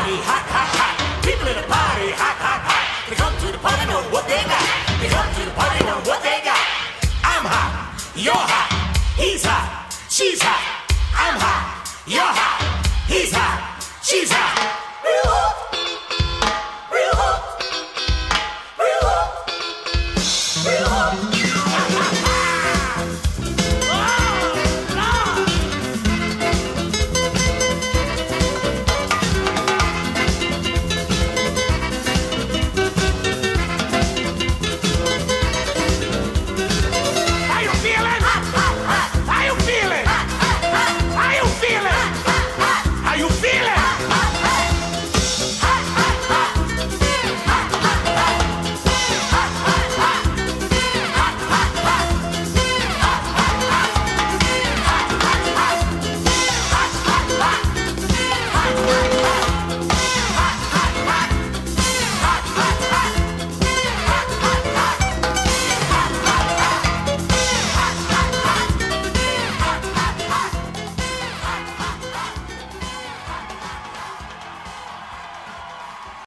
party, hot, hot, hot. People in the party, hot, hot, hot. They come to the party, know what they got. They come to the party, know what they got. I'm hot, you're hot, he's hot, she's hot. I'm hot, you're hot, he's hot, she's hot.